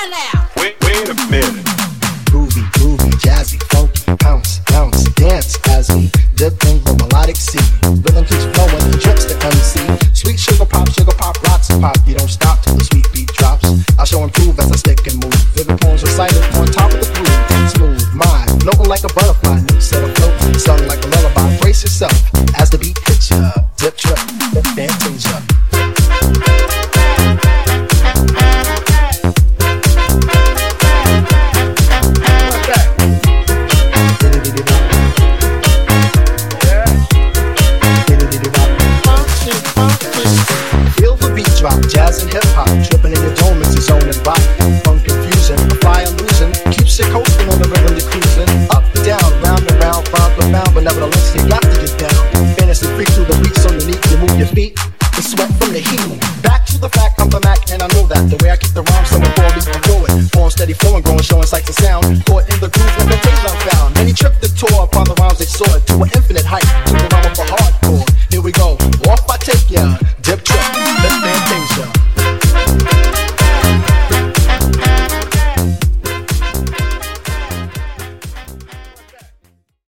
Wait a minute. Groovy, groovy, jazzy, funky, bounce, bounce, dance as we dip in the melodic sea. Rhythm keeps flowing, drips the MC. Sweet sugar pop, rocks and pop. You don't stop till the sweet beat drops. I shall improve as I stick and move. Vivid poems recited on top of the groove. Smooth mind, floating like a butterfly. New set afloat, sung like a lullaby. Brace yourself as the beat hits ya. Dip, trip, Fantasia. Drop jazz and hip hop, tripping in your dome is his own and body. Fun confusion, a fire losing, keeps you coasting on the rhythm you're cruising. Up and down, round and round, profound, but nevertheless you got to get down. Fantasy freak through the beats underneath, you move your feet, the sweat from the heat. Back to the fact, I'm the Mac, and I know that. The way I keep the rhyme, someone call me a poet. Form steady flowing, growing, showing sights and sound. Caught in the groove, like the taste I found. Many tripped the tour upon the rhymes they soared to an infinite height. Took the rhyme up a hard.